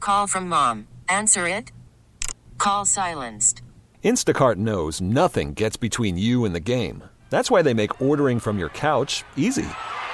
Call from mom. Answer it. Call silenced. Instacart knows nothing gets between you and the game. That's why they make ordering from your couch easy.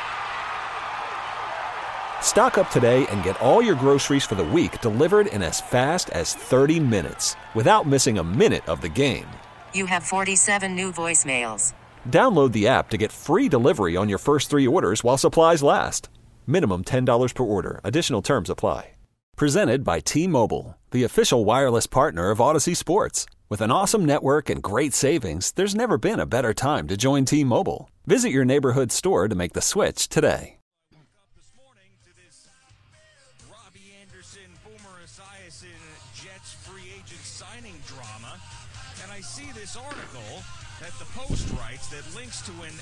Stock up today and get all your groceries for the week delivered in as fast as 30 minutes without missing a minute of the game. You have 47 new voicemails. Download the app to get free delivery on your first 3 orders while supplies last. Minimum $10 per order. Additional terms apply. Presented by T-Mobile, the official wireless partner of Odyssey Sports. With an awesome network and great savings, there's never been a better time to join T-Mobile. Visit your neighborhood store to make the switch today. This morning to this Robbie Anderson, Boomer Esiason, Jets free agent signing drama, and I see this article that the Post writes that links to an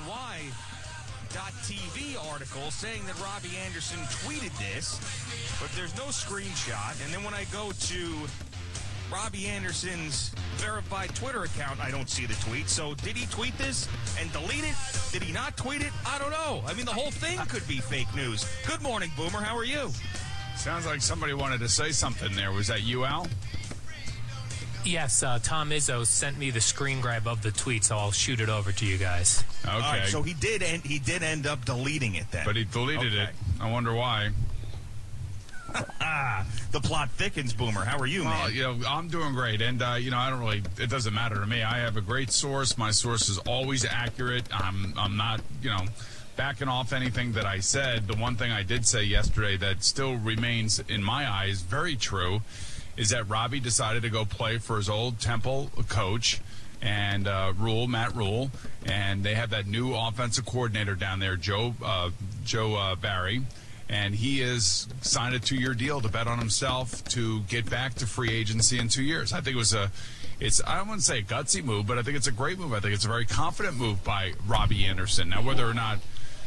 SNY.TV article saying that Robbie Anderson tweeted this, but there's no screenshot. And then when I go to Robbie Anderson's verified Twitter account, I don't see the tweet. So did he tweet this and delete it? Did he not tweet it? I don't know. I mean, the whole thing could be fake news. Good morning, Boomer. How are you? Sounds like somebody wanted to say something there. Was that you, Al? Yes, Tom Izzo sent me the screen grab of the tweet, so I'll shoot it over to you guys. Okay. All right, so he did end up deleting it then. But he deleted it. I wonder why. The plot thickens, Boomer. How are you, man? Well, I'm doing great. And, I don't really, it doesn't matter to me. I have a great source. My source is always accurate. I'm not, backing off anything that I said. The one thing I did say yesterday that still remains, in my eyes, very true is that Robbie decided to go play for his old Temple coach and Matt Rule. And they have that new offensive coordinator down there, Joe Barry. And he has signed a 2-year deal to bet on himself to get back to free agency in 2 years. I think it was I don't want to say a gutsy move, but I think it's a great move. I think it's a very confident move by Robbie Anderson. Now, whether or not,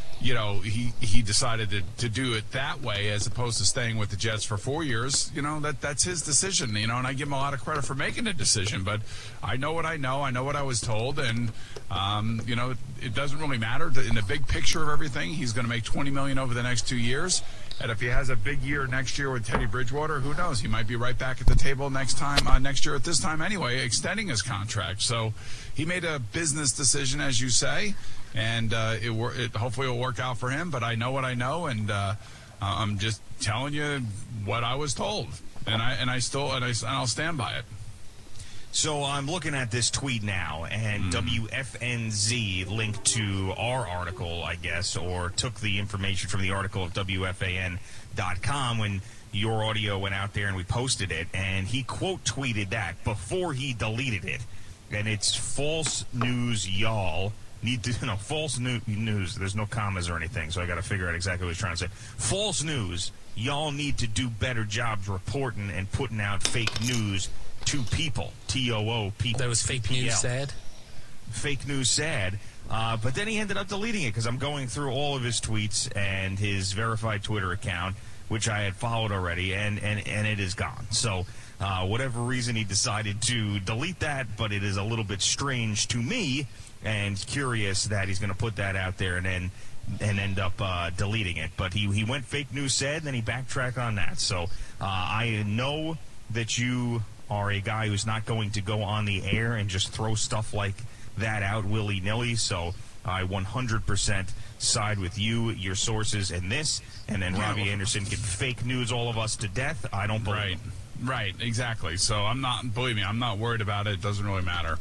he decided to do it that way as opposed to staying with the Jets for 4 years, that's his decision, and I give him a lot of credit for making the decision. But I know what I know. I know what I was told. And, it doesn't really matter. In the big picture of everything, he's going to make $20 million over the next 2 years. And if he has a big year next year with Teddy Bridgewater, who knows? He might be right back at the table next year at this time anyway, extending his contract. So he made a business decision, as you say, and it hopefully will work out for him. But I know what I know, and I'm just telling you what I was told, and I'll stand by it. So I'm looking at this tweet now, and WFNZ linked to our article, I guess, or took the information from the article of WFAN.com when your audio went out there and we posted it, and he quote tweeted that before he deleted it. And it's false news, y'all. False news. There's no commas or anything, so I got to figure out exactly what he's trying to say. False news. Y'all need to do better jobs reporting and putting out fake news to people. TOO, people. That was fake news sad? Fake news sad. But then he ended up deleting it because I'm going through all of his tweets and his verified Twitter account, which I had followed already, and it is gone. So whatever reason he decided to delete that, but it is a little bit strange to me and curious that he's going to put that out there and end up deleting it. But he went fake news said, and then he backtracked on that. So I know that you are a guy who's not going to go on the air and just throw stuff like that out willy-nilly. So I 100% side with you, your sources, and this. And then Robbie Anderson can fake news all of us to death. I don't believe him. Right, exactly. So believe me, I'm not worried about it. It doesn't really matter.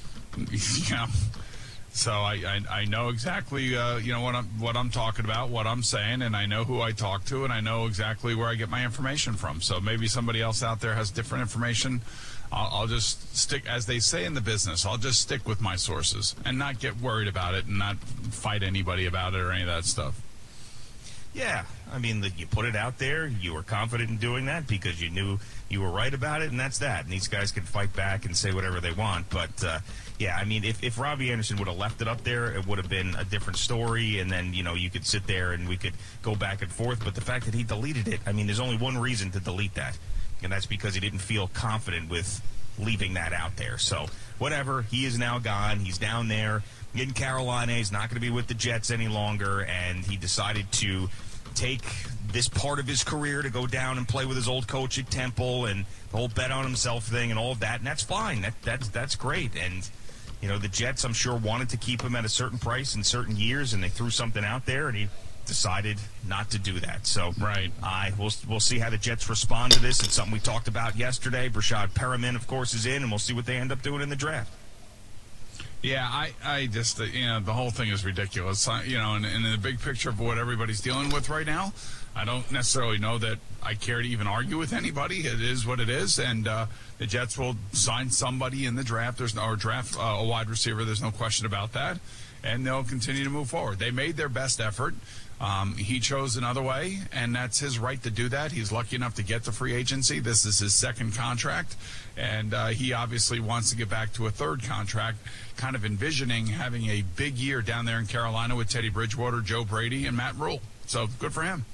So I know exactly what I'm talking about, what I'm saying, and I know who I talk to, and I know exactly where I get my information from. So maybe somebody else out there has different information. I'll just stick, as they say in the business, I'll just stick with my sources and not get worried about it and not fight anybody about it or any of that stuff. Yeah, I mean, you put it out there. You were confident in doing that because you knew you were right about it, and that's that. And these guys can fight back and say whatever they want. But, yeah, I mean, if Robbie Anderson would have left it up there, it would have been a different story, and then, you could sit there and we could go back and forth. But the fact that he deleted it, I mean, there's only one reason to delete that, and that's because he didn't feel confident with leaving that out there. So, whatever, he is now gone. He's down there in Carolina. He's not going to be with the Jets any longer, and he decided to take this part of his career to go down and play with his old coach at Temple and the whole bet on himself thing and all of that, and that's fine. That's great. And, you know, the Jets, I'm sure, wanted to keep him at a certain price in certain years, and they threw something out there, and he decided not to do that. So right. We'll see how the Jets respond to this. It's something we talked about yesterday. Brashad Perriman, of course, is in, and we'll see what they end up doing in the draft. Yeah, I just, you know, the whole thing is ridiculous. You know, and in the big picture of what everybody's dealing with right now, I don't necessarily know that I care to even argue with anybody. It is what it is, and the Jets will sign somebody in the draft. Draft a wide receiver. There's no question about that, and they'll continue to move forward. They made their best effort. He chose another way, and that's his right to do that. He's lucky enough to get the free agency. This is his second contract, and he obviously wants to get back to a third contract, kind of envisioning having a big year down there in Carolina with Teddy Bridgewater, Joe Brady, and Matt Rule. So good for him.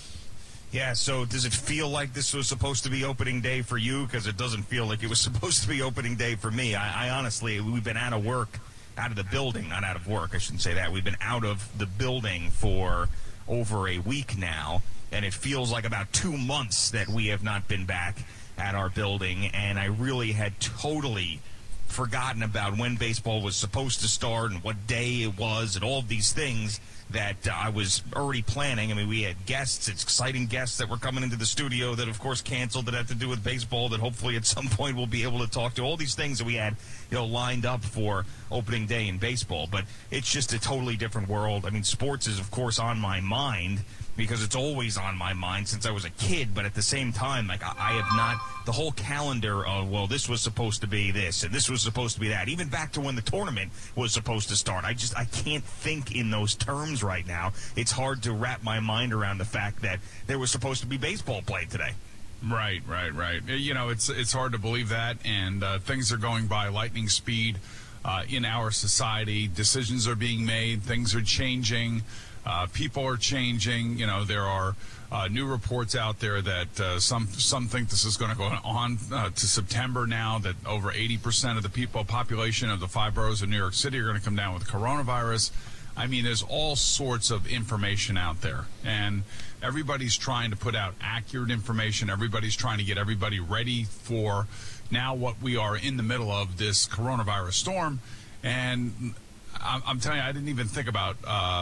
Yeah, so does it feel like this was supposed to be opening day for you? Because it doesn't feel like it was supposed to be opening day for me. I honestly, we've been out of the building, not out of work, I shouldn't say that. We've been out of the building for over a week now, and it feels like about 2 months that we have not been back at our building, and I really had totally forgotten about when baseball was supposed to start and what day it was and all of these things that I was already planning. I mean, we had guests, exciting guests that were coming into the studio that, of course, canceled that had to do with baseball that hopefully at some point we'll be able to talk to. All these things that we had, you know, lined up for opening day in baseball. But it's just a totally different world. I mean, sports is, of course, on my mind because it's always on my mind since I was a kid. But at the same time, like, I have not the whole calendar of, well, this was supposed to be this and this was supposed to be that. Even back to when the tournament was supposed to start. I can't think in those terms right now. It's hard to wrap my mind around the fact that there was supposed to be baseball played today. Right. You know, it's hard to believe that, and things are going by lightning speed in our society. Decisions are being made. Things are changing. People are changing. You know, there are new reports out there that some think this is going to go on to September now, that over 80% of the population of the 5 boroughs of New York City are going to come down with coronavirus. I mean, there's all sorts of information out there, and everybody's trying to put out accurate information. Everybody's trying to get everybody ready for now what we are in the middle of, this coronavirus storm. And I'm telling you, I didn't even think about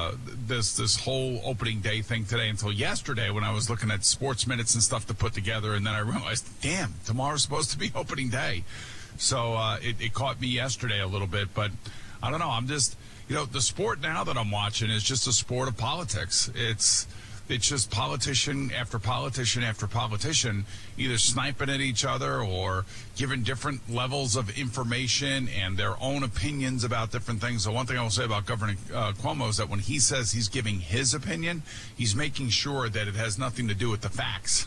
this whole opening day thing today until yesterday when I was looking at sports minutes and stuff to put together, and then I realized, damn, tomorrow's supposed to be opening day. So it caught me yesterday a little bit, but I don't know. I'm just, you know, the sport now that I'm watching is just a sport of politics. It's just politician after politician after politician either sniping at each other or giving different levels of information and their own opinions about different things. So one thing I will say about Governor Cuomo is that when he says he's giving his opinion, he's making sure that it has nothing to do with the facts.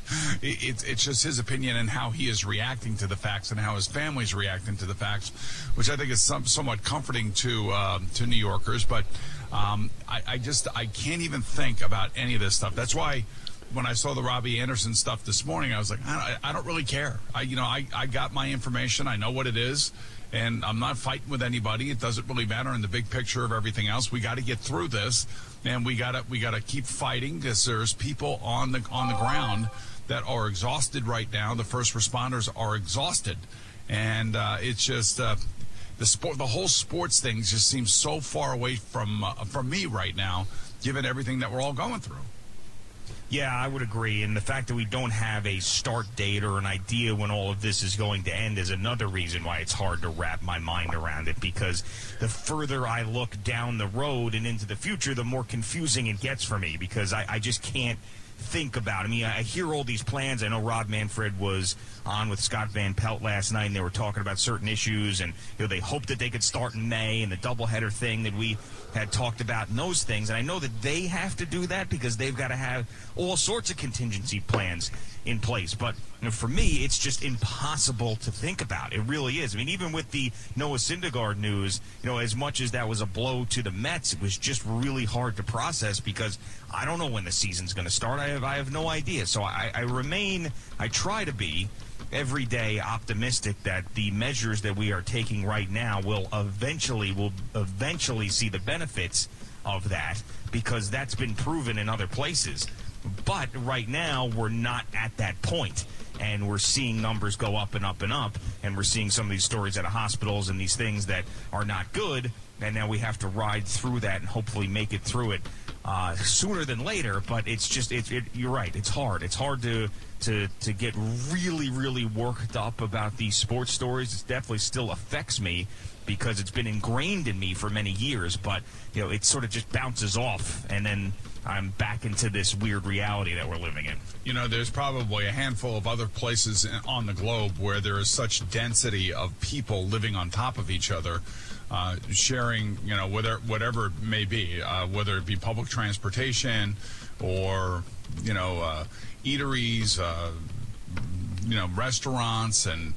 It's just his opinion and how he is reacting to the facts and how his family's reacting to the facts, which I think is somewhat comforting to New Yorkers. But I can't even think about any of this stuff. That's why when I saw the Robbie Anderson stuff this morning, I was like, I don't really care. I got my information. I know what it is, and I'm not fighting with anybody. It doesn't really matter in the big picture of everything else. We got to get through this, and we got to keep fighting because there's people on the ground that are exhausted right now. The first responders are exhausted, and it's just the whole sports thing just seems so far away from me right now, given everything that we're all going through. Yeah, I would agree. And the fact that we don't have a start date or an idea when all of this is going to end is another reason why it's hard to wrap my mind around it, because the further I look down the road and into the future, the more confusing it gets for me, because I just can't think about it. I mean, I hear all these plans. I know Rob Manfred was on with Scott Van Pelt last night, and they were talking about certain issues, and they hoped that they could start in May, and the doubleheader thing that we had talked about, and those things. And I know that they have to do that because they've got to have all sorts of contingency plans in place. But for me, it's just impossible to think about. It really is. I mean, even with the Noah Syndergaard news, as much as that was a blow to the Mets, it was just really hard to process because I don't know when the season's going to start. I have no idea. So I try to be every day optimistic that the measures that we are taking right now will eventually see the benefits of that, because that's been proven in other places. But right now, we're not at that point, and we're seeing numbers go up and up and up, and we're seeing some of these stories out of hospitals and these things that are not good, and now we have to ride through that and hopefully make it through it sooner than later. But it's just, you're right, it's hard. It's hard to get really, really worked up about these sports stories. It definitely still affects me because it's been ingrained in me for many years, but it sort of just bounces off, and then I'm back into this weird reality that we're living in. There's probably a handful of other places on the globe where there is such density of people living on top of each other, sharing, whatever it may be, whether it be public transportation or, eateries, restaurants and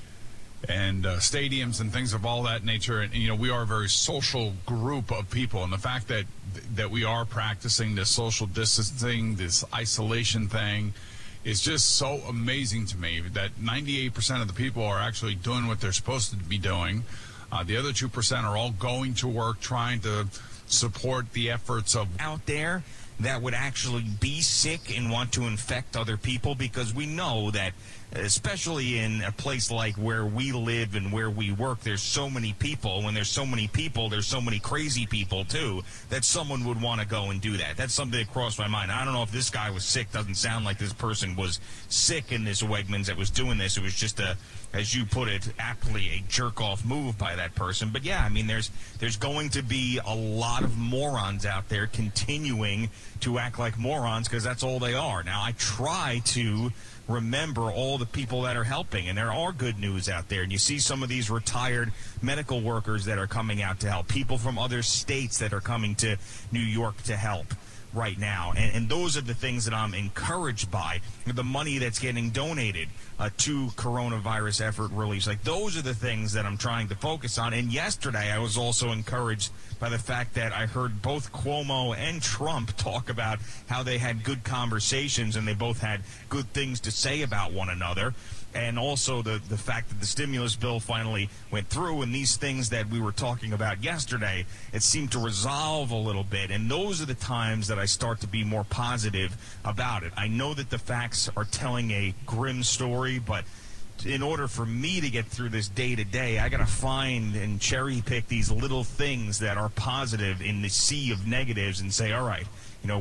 stadiums and things of all that nature. And, we are a very social group of people. And the fact that we are practicing this social distancing, this isolation thing, is just so amazing to me that 98% of the people are actually doing what they're supposed to be doing. The other 2% are all going to work, trying to support the efforts of out there that would actually be sick and want to infect other people, because we know that, especially in a place like where we live and where we work, there's so many people. When there's so many people, there's so many crazy people, too, that someone would want to go and do that. That's something that crossed my mind. I don't know if this guy was sick. Doesn't sound like this person was sick in this Wegmans that was doing this. It was just as you put it aptly, a jerk-off move by that person. But, yeah, I mean, there's going to be a lot of morons out there continuing to act like morons, because that's all they are. Now, I try to remember all the people that are helping, and there are good news out there. And you see some of these retired medical workers that are coming out to help, people from other states that are coming to New York to help right now. And those are the things that I'm encouraged by. The money that's getting donated to coronavirus effort relief. Like, those are the things that I'm trying to focus on. And yesterday I was also encouraged by the fact that I heard both Cuomo and Trump talk about how they had good conversations and they both had good things to say about one another. And also the fact that the stimulus bill finally went through, and these things that we were talking about yesterday, it seemed to resolve a little bit. And those are the times that I start to be more positive about it. I know that the facts are telling a grim story, but in order for me to get through this day to day, I got to find and cherry pick these little things that are positive in the sea of negatives and say, all right,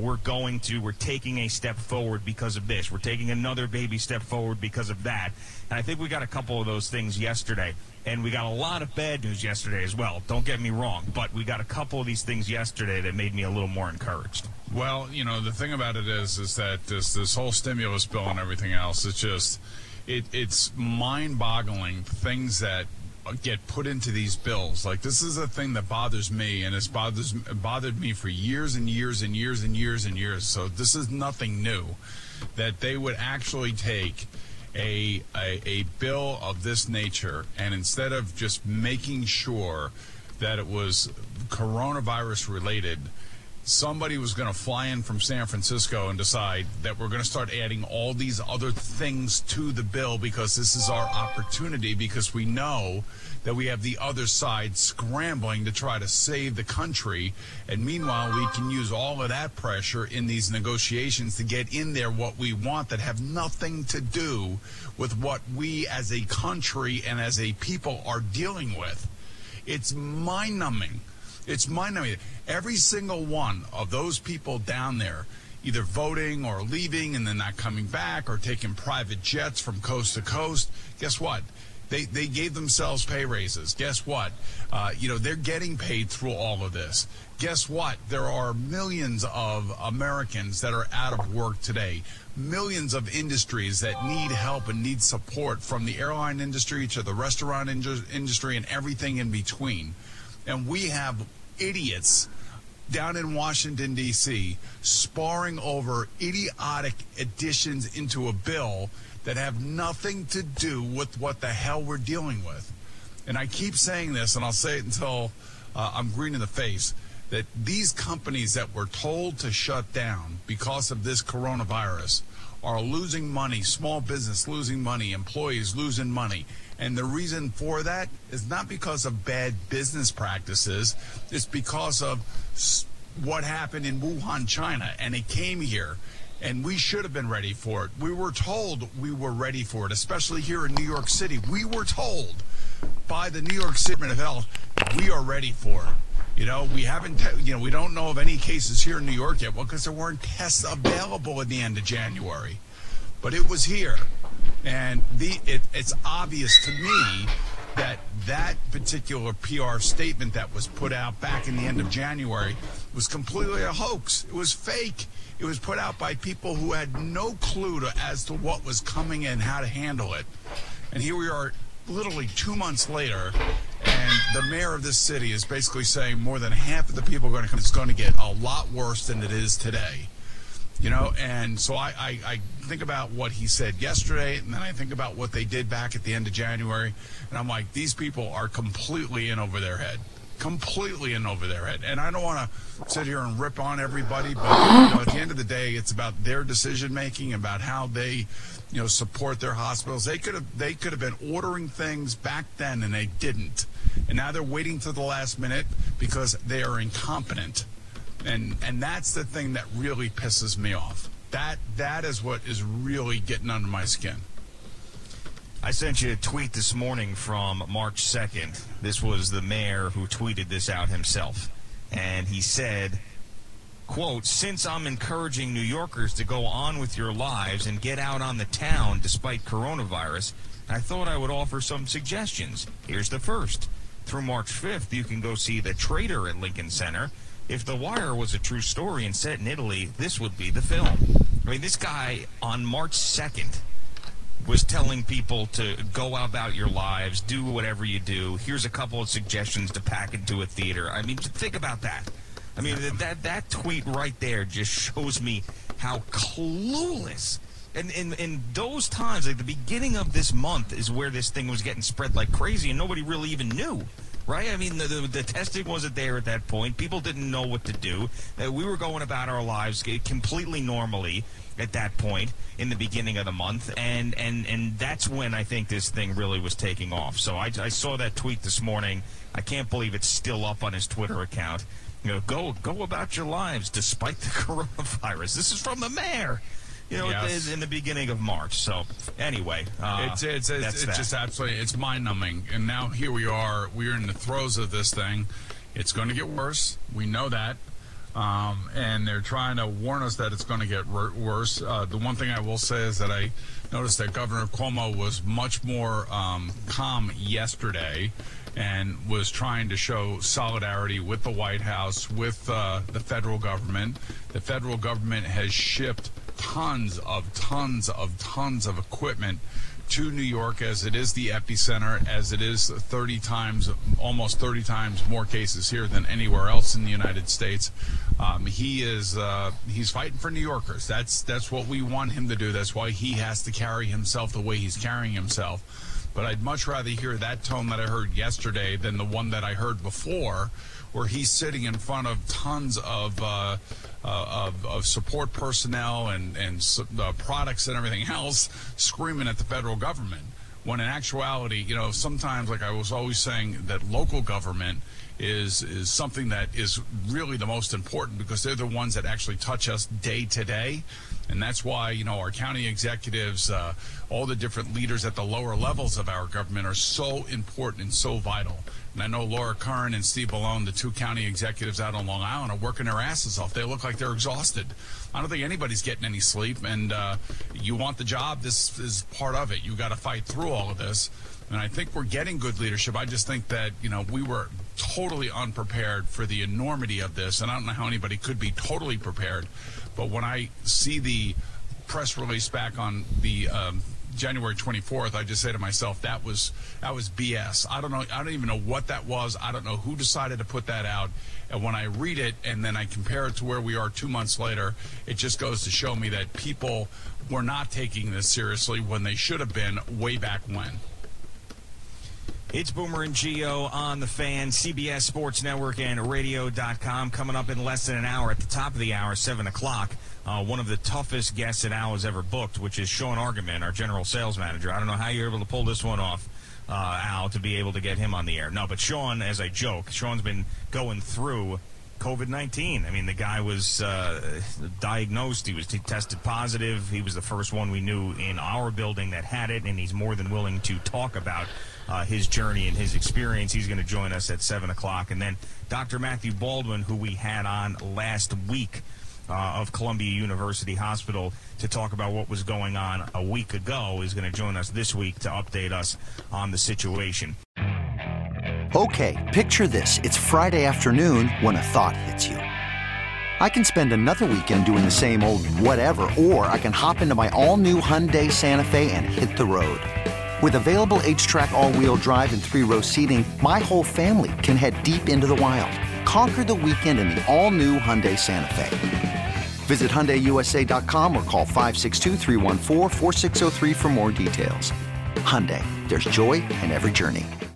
we're taking a step forward because of this. We're taking another baby step forward because of that. And I think we got a couple of those things yesterday. And we got a lot of bad news yesterday as well. Don't get me wrong. But we got a couple of these things yesterday that made me a little more encouraged. Well, the thing about it is that this whole stimulus bill and everything else, it's just, it's mind-boggling things that get put into these bills. Like, this is a thing that bothers me, and it's bothered me for years and years and years and years and years. So this is nothing new, that they would actually take a bill of this nature, and instead of just making sure that it was coronavirus related, somebody was going to fly in from San Francisco and decide that we're going to start adding all these other things to the bill because this is our opportunity, because we know that we have the other side scrambling to try to save the country. And meanwhile, we can use all of that pressure in these negotiations to get in there what we want that have nothing to do with what we as a country and as a people are dealing with. It's mind-numbing. It's mind-numbing. Every single one of those people down there, either voting or leaving and then not coming back or taking private jets from coast to coast, guess what? They gave themselves pay raises. Guess what? They're getting paid through all of this. Guess what? There are millions of Americans that are out of work today. Millions of industries that need help and need support, from the airline industry to the restaurant industry and everything in between. And we have idiots down in Washington, D.C., sparring over idiotic additions into a bill that have nothing to do with what the hell we're dealing with. And I keep saying this, and I'll say it until I'm green in the face, that these companies that were told to shut down because of this coronavirus are losing money, small business losing money, employees losing money. And the reason for that is not because of bad business practices. It's because of what happened in Wuhan, China, and it came here. And we should have been ready for it. We were told we were ready for it, especially here in New York City. We were told by the New York City Department of Health, we are ready for it. You know, we haven't, we don't know of any cases here in New York yet, well, because there weren't tests available at the end of January. But it was here. And it's obvious to me that particular PR statement that was put out back in the end of January was completely a hoax. It was fake. It was put out by people who had no clue as to what was coming and how to handle it. And here we are literally 2 months later, and the mayor of this city is basically saying more than half of the people are going to come. It's going to get a lot worse than it is today. You know, and so I think about what he said yesterday, and then I think about what they did back at the end of January, and I'm like, these people are completely in over their head. Completely in over their head. And I don't want to sit here and rip on everybody, but at the end of the day, it's about their decision making, about how they support their hospitals. They could have been ordering things back then, and they didn't. And now they're waiting to the last minute because they are incompetent. And that's the thing that really pisses me off. That is what is really getting under my skin. I sent you a tweet this morning from March 2nd. This was the mayor who tweeted this out himself. And he said, quote, "Since I'm encouraging New Yorkers to go on with your lives and get out on the town despite coronavirus, I thought I would offer some suggestions. Here's the first. Through March 5th, you can go see The Traitor at Lincoln Center. If The Wire was a true story and set in Italy, this would be the film." I mean, this guy on March 2nd was telling people to go about your lives, do whatever you do. Here's a couple of suggestions to pack into a theater. I mean, think about that. I mean, that tweet right there just shows me how clueless. And in those times, like the beginning of this month is where this thing was getting spread like crazy, and nobody really even knew. Right? I mean, the testing wasn't there at that point. People didn't know what to do. We were going about our lives completely normally at that point in the beginning of the month, and that's when I think this thing really was taking off. So I saw that tweet this morning. I can't believe it's still up on his Twitter account. Go about your lives despite the coronavirus. This is from the mayor. Yes. In the beginning of March. So anyway, it's just absolutely, it's mind-numbing. And now here we are. We're in the throes of this thing. It's going to get worse. We know that. And they're trying to warn us that it's going to get worse. The one thing I will say is that I noticed that Governor Cuomo was much more calm yesterday and was trying to show solidarity with the White House, with the federal government. The federal government has shipped tons of equipment to New York, as it is the epicenter, as it is almost 30 times more cases here than anywhere else in the United States. He's fighting for New Yorkers. That's what we want him to do. That's why he has to carry himself the way he's carrying himself. But I'd much rather hear that tone that I heard yesterday than the one that I heard before, where he's sitting in front of tons of support personnel and products and everything else, screaming at the federal government. When in actuality, sometimes, like I was always saying, that local government is something that is really the most important, because they're the ones that actually touch us day to day. And that's why, our county executives, all the different leaders at the lower levels of our government are so important and so vital. And I know Laura Curran and Steve Ballone, the two county executives out on Long Island, are working their asses off. They look like they're exhausted. I don't think anybody's getting any sleep. And you want the job, this is part of it. You got to fight through all of this. And I think we're getting good leadership. I just think that, we were totally unprepared for the enormity of this. And I don't know how anybody could be totally prepared. But when I see the press release back on the January 24th, I just say to myself, that was BS. I don't even know what that was. I don't know who decided to put that out. And when I read it and then I compare it to where we are 2 months later, it just goes to show me that people were not taking this seriously when they should have been way back when. It's Boomer and Gio on The Fan, CBS Sports Network and radio.com. Coming up in less than an hour, at the top of the hour, 7 o'clock, one of the toughest guests that Al has ever booked, which is Sean Argaman, our general sales manager. I don't know how you're able to pull this one off, Al, to be able to get him on the air. No, but Sean, as I joke, Sean's been going through COVID-19. I mean, the guy was diagnosed. He tested positive. He was the first one we knew in our building that had it, and he's more than willing to talk about his journey and his experience. He's going to join us at 7 o'clock. And then Dr. Matthew Baldwin, who we had on last week of Columbia University Hospital to talk about what was going on a week ago, is going to join us this week to update us on the situation. Okay, picture this. It's Friday afternoon when a thought hits you. I can spend another weekend doing the same old whatever, or I can hop into my all-new Hyundai Santa Fe and hit the road. With available H-Track all-wheel drive and 3-row seating, my whole family can head deep into the wild. Conquer the weekend in the all-new Hyundai Santa Fe. Visit HyundaiUSA.com or call 562-314-4603 for more details. Hyundai, there's joy in every journey.